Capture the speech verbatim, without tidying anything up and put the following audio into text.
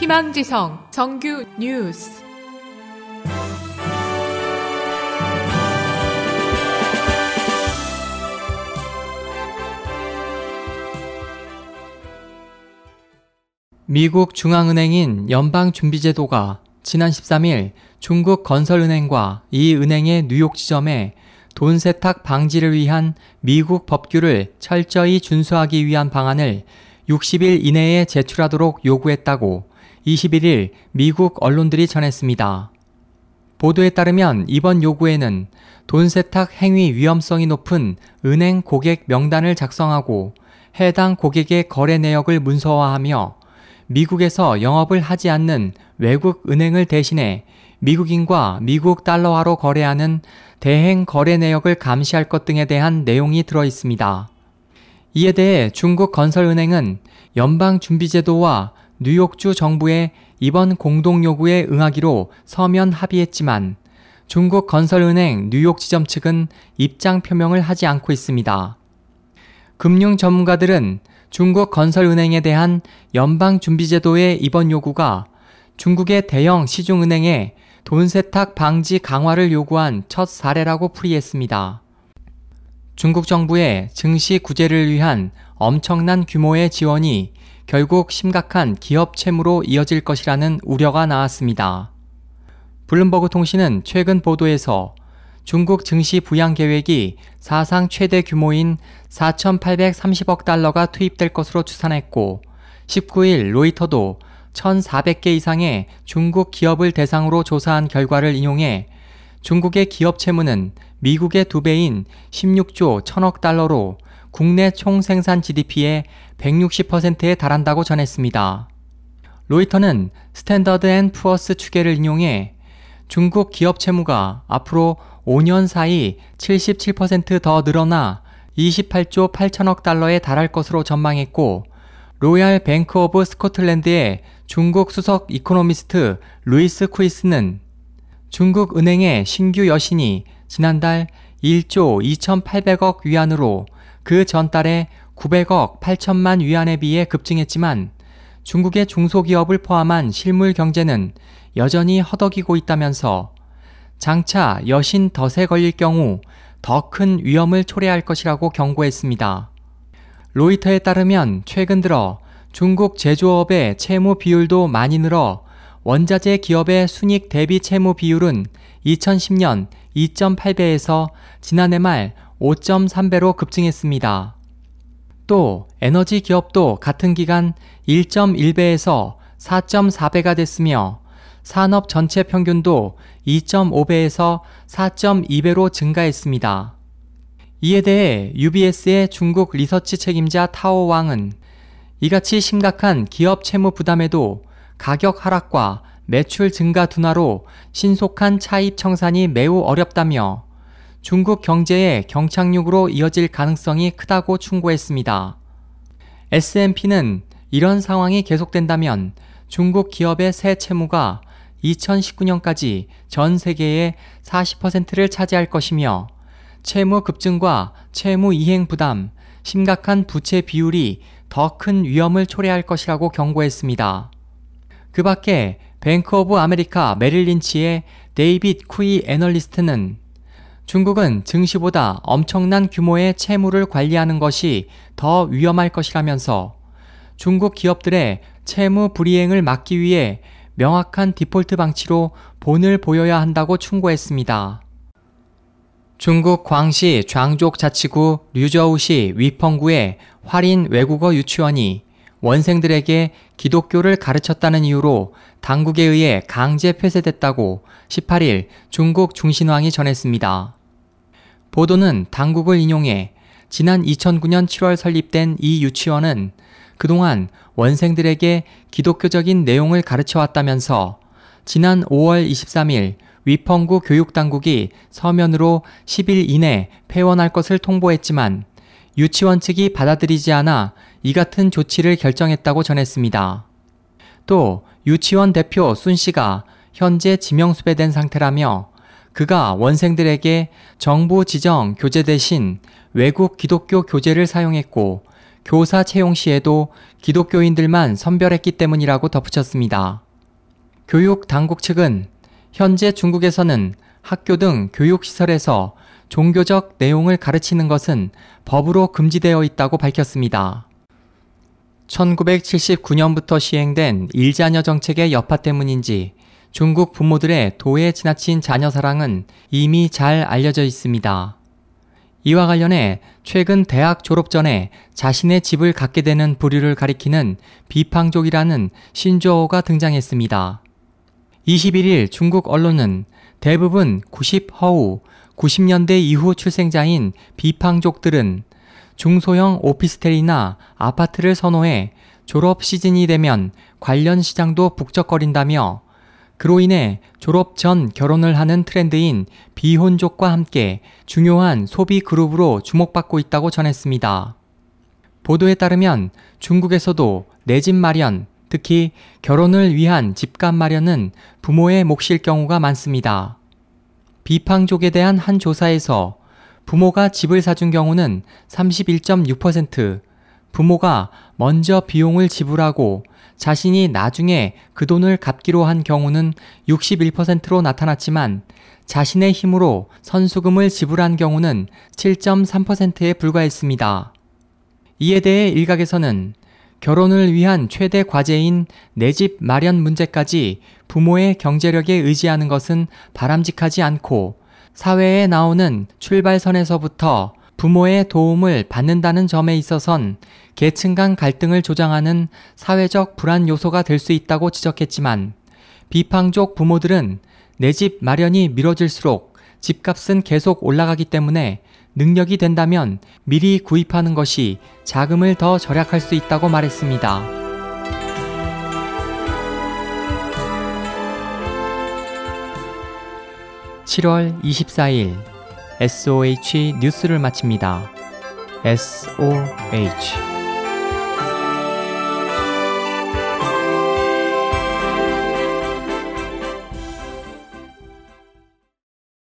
희망지성 정규 뉴스. 미국 중앙은행인 연방준비제도가 지난 십삼일 중국 건설은행과 이 은행의 뉴욕 지점에 돈 세탁 방지를 위한 미국 법규를 철저히 준수하기 위한 방안을 육십일 이내에 제출하도록 요구했다고 이십일일 미국 언론들이 전했습니다. 보도에 따르면 이번 요구에는 돈 세탁 행위 위험성이 높은 은행 고객 명단을 작성하고 해당 고객의 거래 내역을 문서화하며 미국에서 영업을 하지 않는 외국 은행을 대신해 미국인과 미국 달러화로 거래하는 대행 거래 내역을 감시할 것 등에 대한 내용이 들어 있습니다. 이에 대해 중국 건설은행은 연방준비제도와 뉴욕주 정부의 이번 공동 요구에 응하기로 서면 합의했지만 중국 건설은행 뉴욕 지점 측은 입장 표명을 하지 않고 있습니다. 금융 전문가들은 중국 건설은행에 대한 연방준비제도의 이번 요구가 중국의 대형 시중은행에 돈 세탁 방지 강화를 요구한 첫 사례라고 풀이했습니다. 중국 정부의 증시 구제를 위한 엄청난 규모의 지원이 결국 심각한 기업 채무로 이어질 것이라는 우려가 나왔습니다. 블룸버그 통신은 최근 보도에서 중국 증시 부양 계획이 사상 최대 규모인 사천팔백삼십억 달러가 투입될 것으로 추산했고 십구일 로이터도 천사백 개 이상의 중국 기업을 대상으로 조사한 결과를 인용해 중국의 기업 채무는 미국의 두 배인 십육조 천억 달러로 국내 총생산 지디피의 백육십 퍼센트에 달한다고 전했습니다. 로이터는 스탠더드 앤 푸어스 추계를 인용해 중국 기업 채무가 앞으로 오 년 사이 칠십칠 퍼센트 더 늘어나 이십팔조 팔천억 달러에 달할 것으로 전망했고 로얄 뱅크 오브 스코틀랜드의 중국 수석 이코노미스트 루이스 쿠이스는 중국 은행의 신규 여신이 지난달 일조 이천팔백억 위안으로 그 전달에 구백억 팔천만 위안에 비해 급증했지만 중국의 중소기업을 포함한 실물 경제는 여전히 허덕이고 있다면서 장차 여신 덫에 걸릴 경우 더 큰 위험을 초래할 것이라고 경고했습니다. 로이터에 따르면 최근 들어 중국 제조업의 채무 비율도 많이 늘어 원자재 기업의 순익 대비 채무 비율은 이천십년 이 점 팔 배에서 지난해 말 오 점 삼 배로 급증했습니다. 또 에너지 기업도 같은 기간 일 점 일 배에서 사 점 사 배가 됐으며 산업 전체 평균도 이 점 오 배에서 사 점 이 배로 증가했습니다. 이에 대해 유비에스의 중국 리서치 책임자 타오 왕은 이같이 심각한 기업 채무 부담에도 가격 하락과 매출 증가 둔화로 신속한 차입 청산이 매우 어렵다며 중국 경제의 경착륙으로 이어질 가능성이 크다고 충고했습니다. 에스 앤 피는 이런 상황이 계속된다면 중국 기업의 새 채무가 이천십구년까지 전 세계의 사십 퍼센트를 차지할 것이며 채무 급증과 채무 이행 부담, 심각한 부채 비율이 더 큰 위험을 초래할 것이라고 경고했습니다. 그 밖에 뱅크 오브 아메리카 메릴린치의 데이빗 쿠이 애널리스트는 중국은 증시보다 엄청난 규모의 채무를 관리하는 것이 더 위험할 것이라면서 중국 기업들의 채무 불이행을 막기 위해 명확한 디폴트 방치로 본을 보여야 한다고 충고했습니다. 중국 광시 장족 자치구 류저우시 위펑구의 활인 외국어 유치원이 원생들에게 기독교를 가르쳤다는 이유로 당국에 의해 강제 폐쇄됐다고 십팔일 중국 중신왕이 전했습니다. 보도는 당국을 인용해 지난 이천구년 칠월 설립된 이 유치원은 그동안 원생들에게 기독교적인 내용을 가르쳐왔다면서 지난 오월 이십삼일 위펑구 교육당국이 서면으로 십 일 이내 폐원할 것을 통보했지만 유치원 측이 받아들이지 않아 이 같은 조치를 결정했다고 전했습니다. 또 유치원 대표 순 씨가 현재 지명수배된 상태라며 그가 원생들에게 정부 지정 교재 대신 외국 기독교 교재를 사용했고 교사 채용 시에도 기독교인들만 선별했기 때문이라고 덧붙였습니다. 교육 당국 측은 현재 중국에서는 학교 등 교육시설에서 종교적 내용을 가르치는 것은 법으로 금지되어 있다고 밝혔습니다. 천구백칠십구 년부터 시행된 일자녀 정책의 여파 때문인지 중국 부모들의 도에 지나친 자녀 사랑은 이미 잘 알려져 있습니다. 이와 관련해 최근 대학 졸업 전에 자신의 집을 갖게 되는 부류를 가리키는 비팡족이라는 신조어가 등장했습니다. 이십일 일 중국 언론은 대부분 구십 허우, 구십 년대 이후 출생자인 비팡족들은 중소형 오피스텔이나 아파트를 선호해 졸업 시즌이 되면 관련 시장도 북적거린다며 그로 인해 졸업 전 결혼을 하는 트렌드인 비혼족과 함께 중요한 소비 그룹으로 주목받고 있다고 전했습니다. 보도에 따르면 중국에서도 내 집 마련, 특히 결혼을 위한 집값 마련은 부모의 몫일 경우가 많습니다. 비팡족에 대한 한 조사에서 부모가 집을 사준 경우는 삼십일 점 육 퍼센트, 부모가 먼저 비용을 지불하고 자신이 나중에 그 돈을 갚기로 한 경우는 육십일 퍼센트로 나타났지만 자신의 힘으로 선수금을 지불한 경우는 칠 점 삼 퍼센트에 불과했습니다. 이에 대해 일각에서는 결혼을 위한 최대 과제인 내 집 마련 문제까지 부모의 경제력에 의지하는 것은 바람직하지 않고 사회에 나오는 출발선에서부터 부모의 도움을 받는다는 점에 있어선 계층 간 갈등을 조장하는 사회적 불안 요소가 될 수 있다고 지적했지만 비팡족 부모들은 내 집 마련이 미뤄질수록 집값은 계속 올라가기 때문에 능력이 된다면 미리 구입하는 것이 자금을 더 절약할 수 있다고 말했습니다. 칠월 이십사일 에스오에이치 뉴스를 마칩니다. 에스오에이치